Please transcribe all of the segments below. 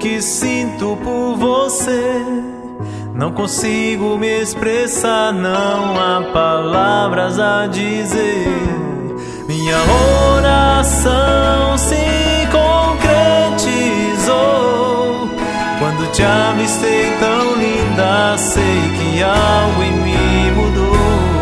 que sinto por você. Não consigo me expressar, não há palavras a dizer. Minha oração se concretizou quando te avistei tão linda. Sei que algo em mim mudou.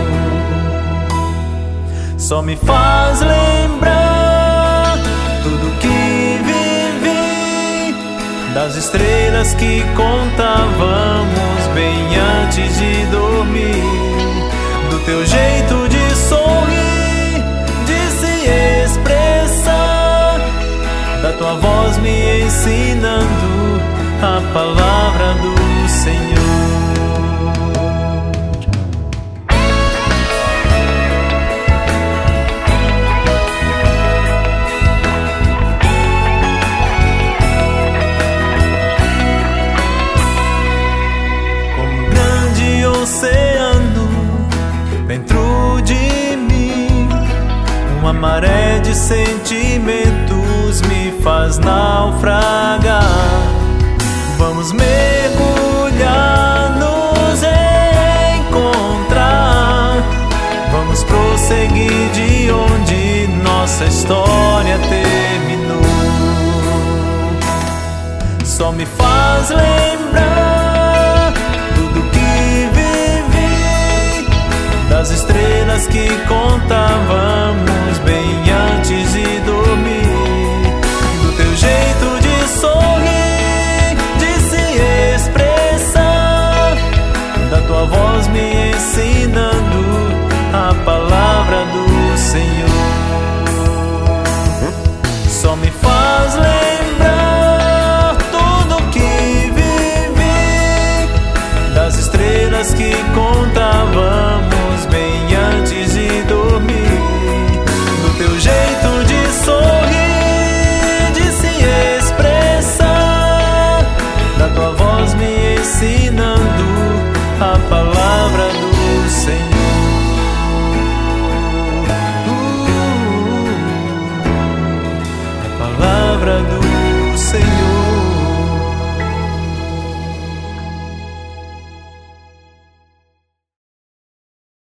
Só me faz lembrar tudo que vivi, das estrelas que contávamos bem antes de dormir, do teu jeito de sorrir, de se expressar, da tua voz me ensinando a palavra do Senhor. Oceano dentro de mim, uma maré de sentimentos me faz naufragar. Vamos mergulhar, nos encontrar, vamos prosseguir de onde nossa história terminou. Só me faz lembrar das estrelas que contávamos bem antes de